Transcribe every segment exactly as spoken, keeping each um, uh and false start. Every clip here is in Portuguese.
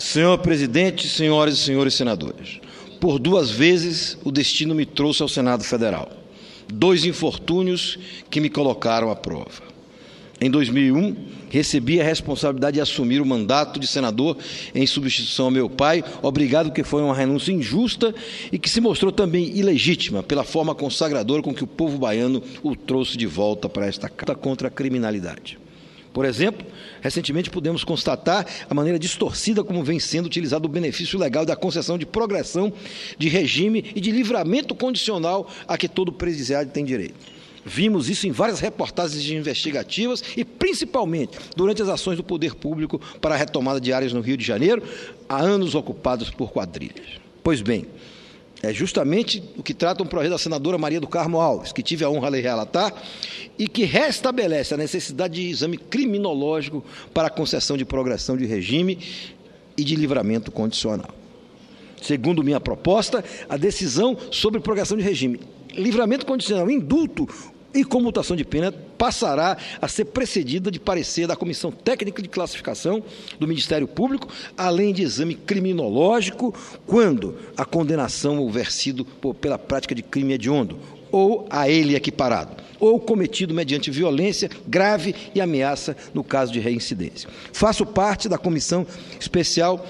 Senhor presidente, senhoras e senhores senadores, por duas vezes o destino me trouxe ao Senado Federal. Dois infortúnios que me colocaram à prova. Em dois mil e um, recebi a responsabilidade de assumir o mandato de senador em substituição ao meu pai, obrigado que foi uma renúncia injusta e que se mostrou também ilegítima pela forma consagradora com que o povo baiano o trouxe de volta para esta casa contra a criminalidade. Por exemplo, recentemente pudemos constatar a maneira distorcida como vem sendo utilizado o benefício legal da concessão de progressão de regime e de livramento condicional a que todo presidiário tem direito. Vimos isso em várias reportagens investigativas e, principalmente, durante as ações do poder público para a retomada de áreas no Rio de Janeiro, há anos ocupadas por quadrilhas. Pois bem, é justamente o que trata um projeto da senadora Maria do Carmo Alves, que tive a honra de relatar, e que restabelece a necessidade de exame criminológico para a concessão de progressão de regime e de livramento condicional. Segundo minha proposta, a decisão sobre progressão de regime, livramento condicional, indulto e comutação de pena passará a ser precedida de parecer da Comissão Técnica de Classificação do Ministério Público, além de exame criminológico, quando a condenação houver sido por, pela prática de crime hediondo, ou a ele equiparado, ou cometido mediante violência grave e ameaça no caso de reincidência. Faço parte da comissão especial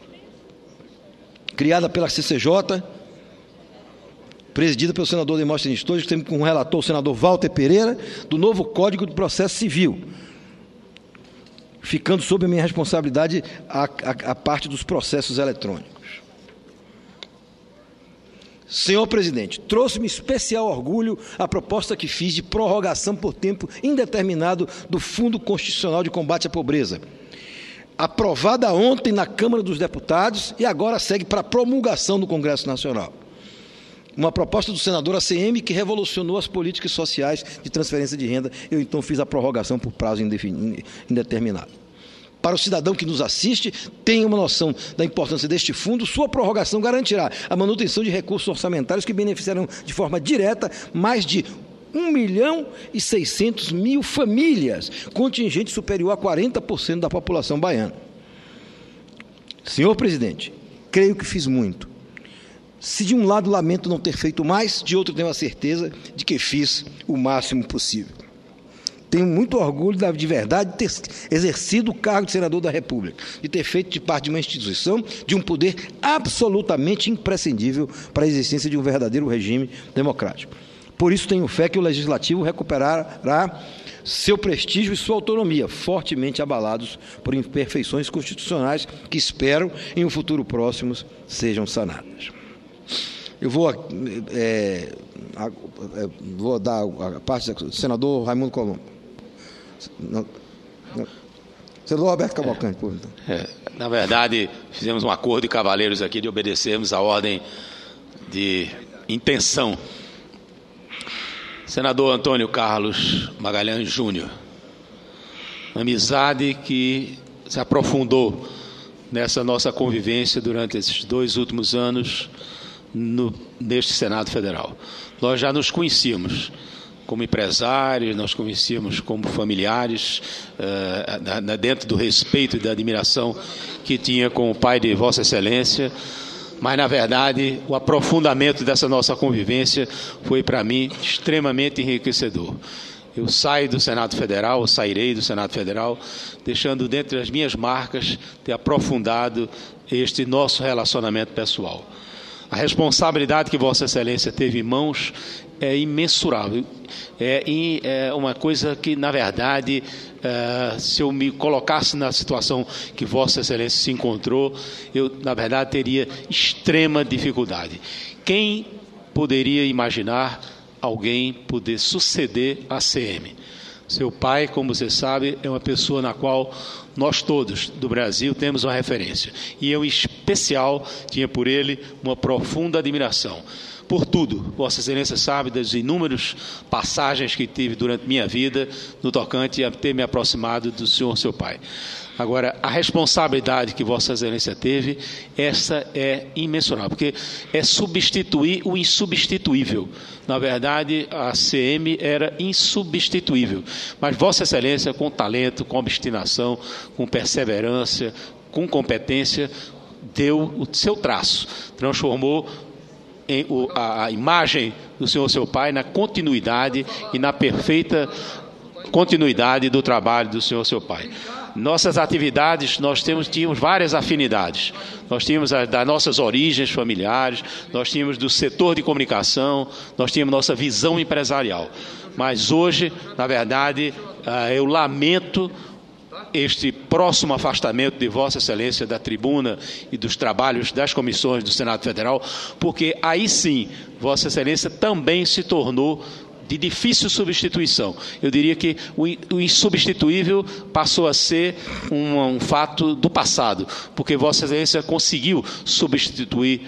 criada pela C C J, presidida pelo senador Demóstenes Torres, que tem como relator o senador Walter Pereira, do novo Código de Processo Civil, ficando sob a minha responsabilidade a, a, a parte dos processos eletrônicos. Senhor presidente, trouxe-me especial orgulho a proposta que fiz de prorrogação por tempo indeterminado do Fundo Constitucional de Combate à Pobreza, aprovada ontem na Câmara dos Deputados e agora segue para promulgação no Congresso Nacional. Uma proposta do senador A C M que revolucionou as políticas sociais de transferência de renda. Eu, então, fiz a prorrogação por prazo indeterminado. Para o cidadão que nos assiste, tenha uma noção da importância deste fundo, sua prorrogação garantirá a manutenção de recursos orçamentários que beneficiarão de forma direta mais de um milhão e seiscentos mil famílias, contingente superior a quarenta por cento da população baiana. Senhor presidente, creio que fiz muito. Se de um lado lamento não ter feito mais, de outro tenho a certeza de que fiz o máximo possível. Tenho muito orgulho de verdade de ter exercido o cargo de senador da República, de ter feito de parte de uma instituição, de um poder absolutamente imprescindível para a existência de um verdadeiro regime democrático. Por isso tenho fé que o Legislativo recuperará seu prestígio e sua autonomia, fortemente abalados por imperfeições constitucionais que espero, em um futuro próximo, sejam sanadas. Eu vou, é, a, é, vou dar a parte do senador Raimundo Colombo. Não, não. Senador Roberto Cavalcante, por então. É, na verdade, fizemos um acordo de cavalheiros aqui de obedecermos a ordem de intenção. Senador Antônio Carlos Magalhães Júnior, amizade que se aprofundou nessa nossa convivência durante esses dois últimos anos no, neste Senado Federal. Nós já nos conhecíamos como empresários, nós conhecíamos como familiares, uh, na, na, dentro do respeito e da admiração que tinha com o pai de Vossa Excelência, mas, na verdade, o aprofundamento dessa nossa convivência foi, para mim, extremamente enriquecedor. Eu saio do Senado Federal, eu sairei do Senado Federal, deixando dentro das minhas marcas ter aprofundado este nosso relacionamento pessoal. A responsabilidade que Vossa Excelência teve em mãos é imensurável. É, é uma coisa que, na verdade, é, se eu me colocasse na situação que Vossa Excelência se encontrou, eu, na verdade, teria extrema dificuldade. Quem poderia imaginar alguém poder suceder a C M? Seu pai, como você sabe, é uma pessoa na qual nós todos do Brasil temos uma referência. E eu, em especial, tinha por ele uma profunda admiração. Por tudo, Vossa Excelência sabe das inúmeras passagens que tive durante minha vida no tocante a ter me aproximado do senhor, seu pai. Agora, a responsabilidade que Vossa Excelência teve, essa é imensurável, porque é substituir o insubstituível. Na verdade, a C M era insubstituível, mas Vossa Excelência, com talento, com obstinação, com perseverança, com competência, deu o seu traço, transformou em o, a, a imagem do senhor, seu pai, na continuidade e na perfeita continuidade do trabalho do senhor, seu pai. Nossas atividades, nós temos, tínhamos várias afinidades. Nós tínhamos as das nossas origens familiares, nós tínhamos do setor de comunicação, nós tínhamos nossa visão empresarial. Mas hoje, na verdade, eu lamento este próximo afastamento de Vossa Excelência da tribuna e dos trabalhos das comissões do Senado Federal, porque aí sim, Vossa Excelência também se tornou de difícil substituição. Eu diria que o insubstituível passou a ser um, um fato do passado, porque Vossa Excelência conseguiu substituir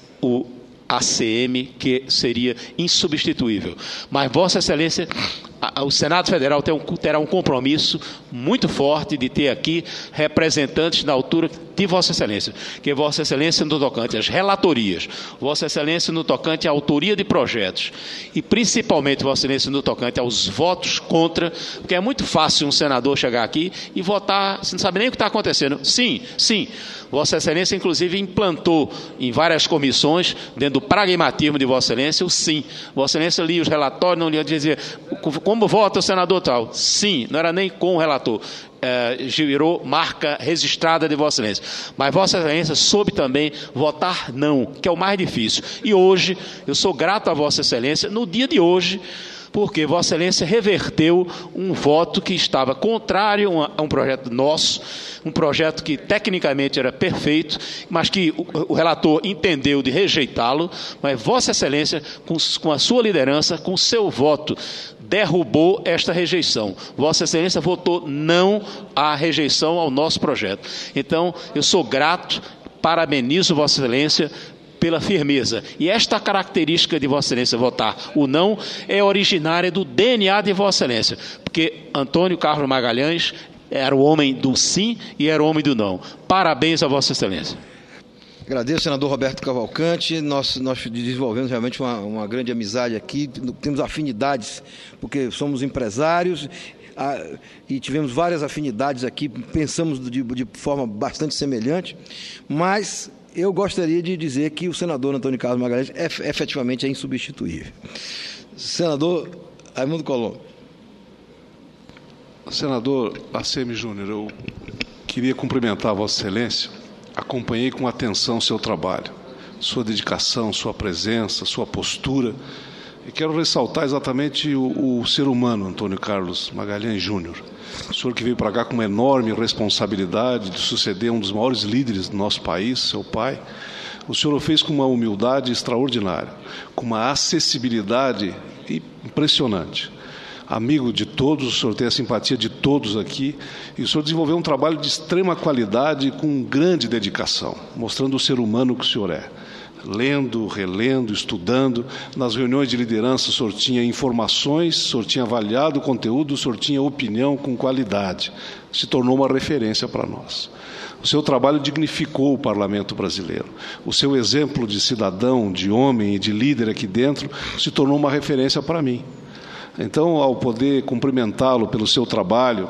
o A C M, que seria insubstituível. Mas Vossa Excelência, o Senado Federal tem um, terá um compromisso muito forte de ter aqui representantes na altura de Vossa Excelência, que Vossa Excelência no tocante às relatorias, Vossa Excelência no tocante à autoria de projetos e principalmente Vossa Excelência no tocante aos votos contra, porque é muito fácil um senador chegar aqui e votar, você não sabe nem o que está acontecendo. Sim, sim, Vossa Excelência inclusive implantou em várias comissões, dentro do pragmatismo de Vossa Excelência, o sim. Vossa Excelência lia os relatórios, não lia dizer como vota o senador tal. Sim, não era nem com o relator. É, virou marca registrada de Vossa Excelência. Mas Vossa Excelência soube também votar não, que é o mais difícil. E hoje, eu sou grato a Vossa Excelência, no dia de hoje, porque Vossa Excelência reverteu um voto que estava contrário a um projeto nosso, um projeto que tecnicamente era perfeito, mas que o, o relator entendeu de rejeitá-lo, mas Vossa Excelência, com, com a sua liderança, com o seu voto, derrubou esta rejeição. Vossa Excelência votou não à rejeição ao nosso projeto. Então, eu sou grato, parabenizo Vossa Excelência pela firmeza. E esta característica de Vossa Excelência votar o não é originária do D N A de Vossa Excelência, porque Antônio Carlos Magalhães era o homem do sim e era o homem do não. Parabéns a Vossa Excelência. Agradeço, senador Roberto Cavalcante. Nós, nós desenvolvemos realmente uma, uma grande amizade aqui, temos afinidades, porque somos empresários a, e tivemos várias afinidades aqui, pensamos de, de forma bastante semelhante, mas eu gostaria de dizer que o senador Antônio Carlos Magalhães é, efetivamente é insubstituível. Senador Raimundo Colombo. Senador A C M Júnior, eu queria cumprimentar a Vossa Excelência. Acompanhei com atenção o seu trabalho, sua dedicação, sua presença, sua postura. E quero ressaltar exatamente o, o ser humano, Antônio Carlos Magalhães Júnior. O senhor que veio para cá com uma enorme responsabilidade de suceder um dos maiores líderes do nosso país, seu pai. O senhor o fez com uma humildade extraordinária, com uma acessibilidade impressionante. Amigo de todos, o senhor tem a simpatia de todos aqui, e o senhor desenvolveu um trabalho de extrema qualidade e com grande dedicação, mostrando o ser humano que o senhor é. Lendo, relendo, estudando, nas reuniões de liderança o senhor tinha informações, o senhor tinha avaliado o conteúdo, o senhor tinha opinião com qualidade, se tornou uma referência para nós. O seu trabalho dignificou o parlamento brasileiro. O seu exemplo de cidadão, de homem e de líder aqui dentro se tornou uma referência para mim. Então, ao poder cumprimentá-lo pelo seu trabalho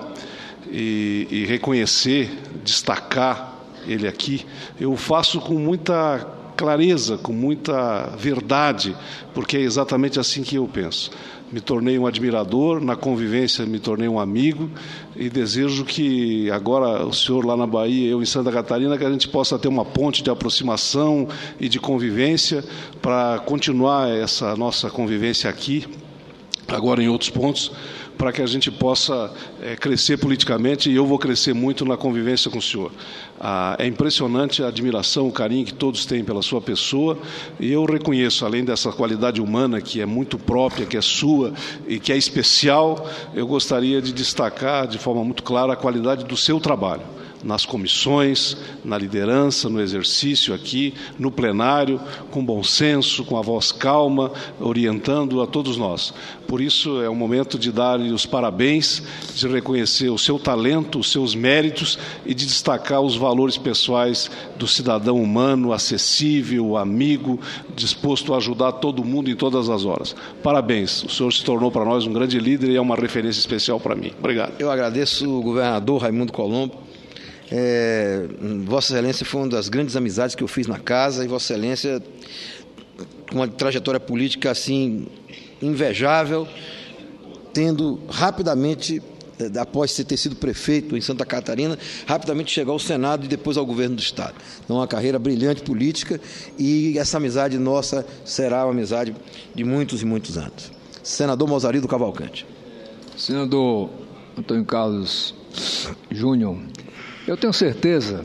e, e reconhecer, destacar ele aqui, eu o faço com muita clareza, com muita verdade, porque é exatamente assim que eu penso. Me tornei um admirador, na convivência me tornei um amigo e desejo que agora o senhor lá na Bahia, eu em Santa Catarina, que a gente possa ter uma ponte de aproximação e de convivência para continuar essa nossa convivência aqui, agora em outros pontos, para que a gente possa é, crescer politicamente, e eu vou crescer muito na convivência com o senhor. Ah, é impressionante a admiração, o carinho que todos têm pela sua pessoa, e eu reconheço, além dessa qualidade humana que é muito própria, que é sua e que é especial, eu gostaria de destacar de forma muito clara a qualidade do seu trabalho, nas comissões, na liderança, no exercício aqui, no plenário, com bom senso, com a voz calma, orientando a todos nós. Por isso é o momento de dar-lhe os parabéns, de reconhecer o seu talento, os seus méritos e de destacar os valores pessoais do cidadão humano, acessível, amigo, disposto a ajudar todo mundo em todas as horas. Parabéns, o senhor se tornou para nós um grande líder e é uma referência especial para mim. Obrigado. Eu agradeço o governador Raimundo Colombo. É, Vossa Excelência foi uma das grandes amizades que eu fiz na casa, e Vossa Excelência, com uma trajetória política assim invejável, tendo rapidamente, após ter sido prefeito em Santa Catarina, rapidamente chegou ao Senado e depois ao governo do Estado. Então, uma carreira brilhante política, e essa amizade nossa será uma amizade de muitos e muitos anos. Senador Mozarido Cavalcante. Senador Antônio Carlos Júnior, eu tenho certeza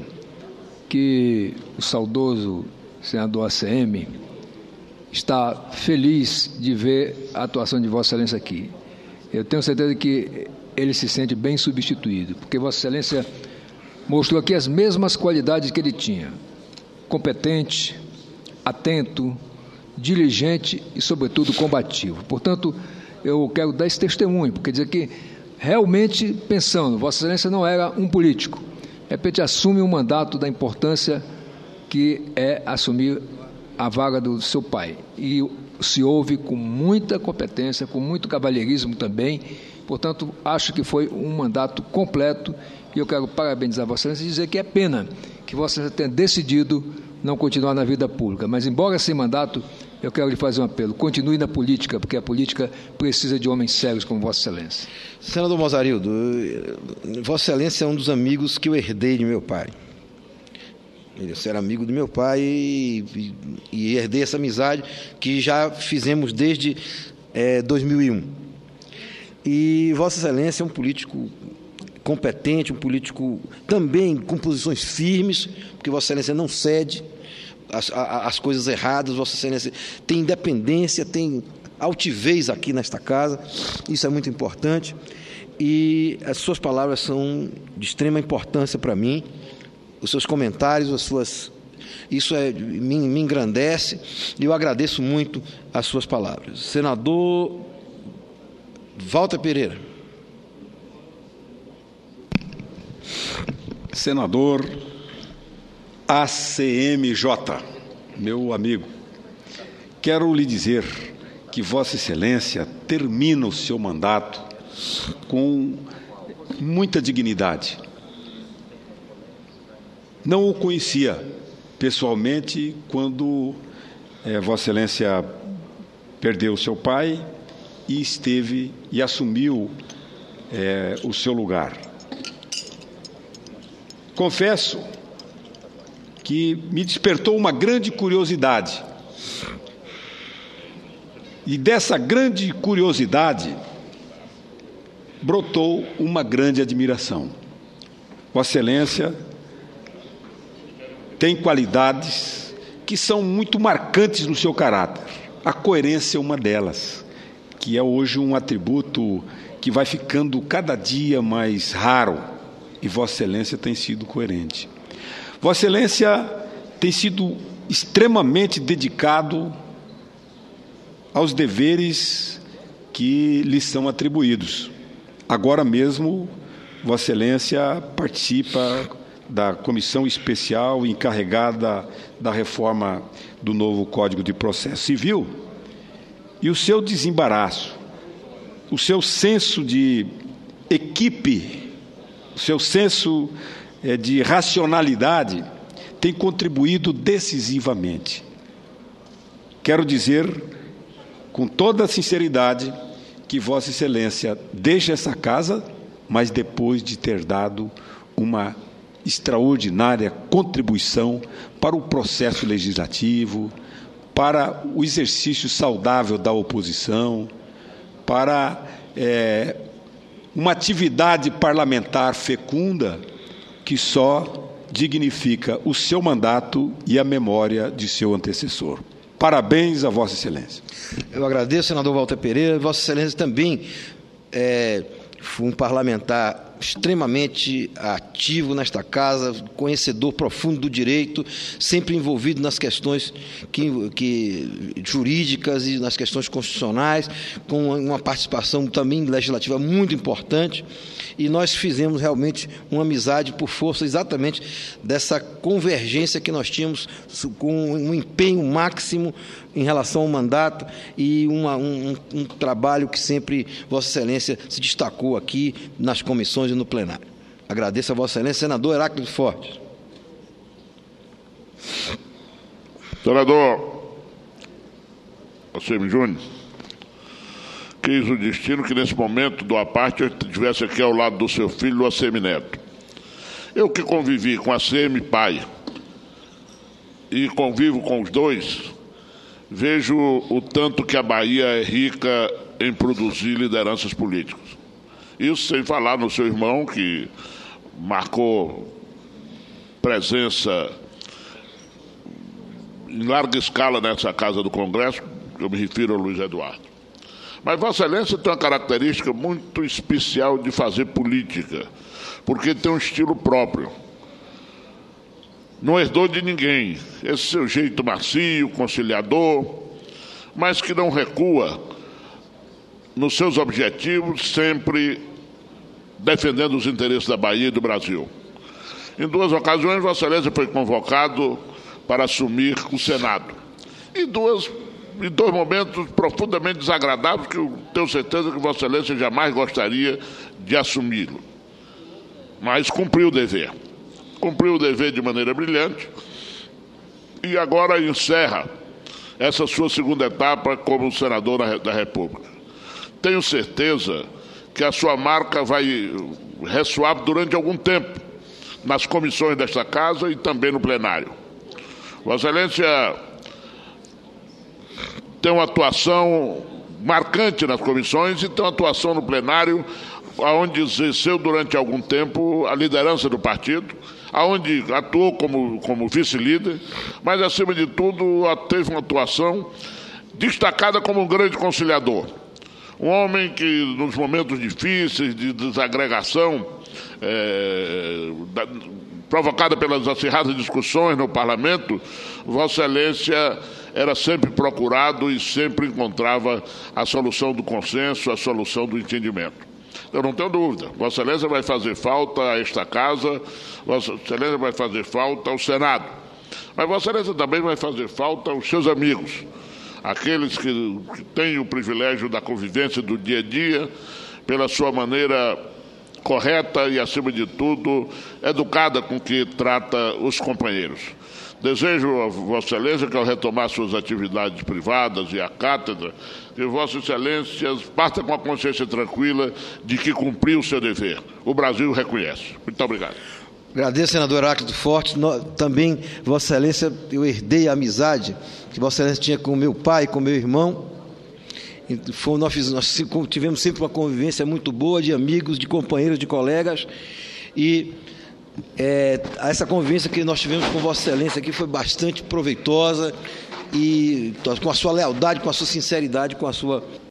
que o saudoso senador A C M está feliz de ver a atuação de Vossa Excelência aqui. Eu tenho certeza que ele se sente bem substituído, porque Vossa Excelência mostrou aqui as mesmas qualidades que ele tinha: competente, atento, diligente e, sobretudo, combativo. Portanto, eu quero dar esse testemunho, porque dizer que realmente pensando, Vossa Excelência não era um político, de repente assume um mandato da importância que é assumir a vaga do seu pai, e se ouve com muita competência, com muito cavalheirismo também. Portanto, acho que foi um mandato completo, e eu quero parabenizar Vossa Excelência e dizer que é pena que Vossa Excelência tenha decidido não continuar na vida pública, mas embora sem mandato, eu quero lhe fazer um apelo: continue na política, porque a política precisa de homens sérios como Vossa Excelência. Senador Mozarildo, Vossa Excelência é um dos amigos que eu herdei de meu pai. Eu era amigo do meu pai e, e, e herdei essa amizade que já fizemos desde é, dois mil e um. E Vossa Excelência é um político competente, um político também com posições firmes, porque Vossa Excelência não cede às, às coisas erradas. Vossa Excelência tem independência, tem altivez aqui nesta casa, isso é muito importante, e as suas palavras são de extrema importância para mim. Os seus comentários, as suas, isso é, me, me engrandece, e eu agradeço muito as suas palavras. Senador Walter Pereira. Senador A C M J, meu amigo, quero lhe dizer que Vossa Excelência termina o seu mandato com muita dignidade. Não o conhecia pessoalmente quando é, Vossa Excelência perdeu seu pai e esteve e assumiu é, o seu lugar. Confesso que me despertou uma grande curiosidade. E dessa grande curiosidade brotou uma grande admiração. Vossa Excelência tem qualidades que são muito marcantes no seu caráter. A coerência é uma delas, que é hoje um atributo que vai ficando cada dia mais raro, e Vossa Excelência tem sido coerente. Vossa Excelência tem sido extremamente dedicado aos deveres que lhe são atribuídos. Agora mesmo, Vossa Excelência participa da comissão especial encarregada da reforma do novo Código de Processo Civil, e o seu desembaraço, o seu senso de equipe, o seu senso é, de racionalidade tem contribuído decisivamente. Quero dizer, com toda a sinceridade, que Vossa Excelência deixa essa casa, mas depois de ter dado uma extraordinária contribuição para o processo legislativo, para o exercício saudável da oposição, para é, uma atividade parlamentar fecunda que só dignifica o seu mandato e a memória de seu antecessor. Parabéns a Vossa Excelência. Eu agradeço, senador Walter Pereira. Vossa Excelência também é, foi um parlamentar extremamente ativo nesta casa, conhecedor profundo do direito, sempre envolvido nas questões que, que, jurídicas e nas questões constitucionais, com uma participação também legislativa muito importante, e nós fizemos realmente uma amizade por força exatamente dessa convergência que nós tínhamos, com um empenho máximo em relação ao mandato e uma, um, um trabalho que sempre Vossa Excelência se destacou aqui nas comissões e no plenário. Agradeço a Vossa Excelência, senador Heráclito Fortes. Senador A C M Júnior, quis o destino que nesse momento do aparte eu estivesse aqui ao lado do seu filho, o A C M Neto. Eu que convivi com a A C M pai e convivo com os dois, vejo o tanto que a Bahia é rica em produzir lideranças políticas. Isso sem falar no seu irmão, que marcou presença em larga escala nessa Casa do Congresso, eu me refiro ao Luiz Eduardo. Mas Vossa Excelência tem uma característica muito especial de fazer política, porque tem um estilo próprio. Não herdou de ninguém, esse seu jeito macio, conciliador, mas que não recua nos seus objetivos, sempre defendendo os interesses da Bahia e do Brasil. Em duas ocasiões, Vossa Excelência foi convocado para assumir o Senado. E duas, em dois momentos profundamente desagradáveis, que eu tenho certeza que Vossa Excelência jamais gostaria de assumi-lo. Mas cumpriu o dever. Cumpriu o dever de maneira brilhante e agora encerra essa sua segunda etapa como senador da República. Tenho certeza que a sua marca vai ressoar durante algum tempo nas comissões desta Casa e também no plenário. Vossa Excelência tem uma atuação marcante nas comissões e tem uma atuação no plenário, onde exerceu durante algum tempo a liderança do partido, onde atuou como, como vice-líder, mas, acima de tudo, teve uma atuação destacada como um grande conciliador. Um homem que, nos momentos difíceis de desagregação, é, da, provocada pelas acirradas discussões no Parlamento, Vossa Excelência era sempre procurado e sempre encontrava a solução do consenso, a solução do entendimento. Eu não tenho dúvida, Vossa Excelência vai fazer falta a esta Casa, Vossa Excelência vai fazer falta ao Senado, mas Vossa Excelência também vai fazer falta aos seus amigos, aqueles que, que têm o privilégio da convivência do dia a dia, pela sua maneira correta e, acima de tudo, educada com que trata os companheiros. Desejo a Vossa Excelência que, ao retomar suas atividades privadas e a cátedra, que Vossa Excelência parta com a consciência tranquila de que cumpriu o seu dever. O Brasil reconhece. Muito obrigado. Agradeço, senador Heráclito Fortes. Também, Vossa Excelência, eu herdei a amizade que Vossa Excelência tinha com meu pai, com meu irmão. Foi, nós, nós tivemos sempre uma convivência muito boa de amigos, de companheiros, de colegas. E é, essa convivência que nós tivemos com Vossa Excelência aqui foi bastante proveitosa e com a sua lealdade, com a sua sinceridade, com a sua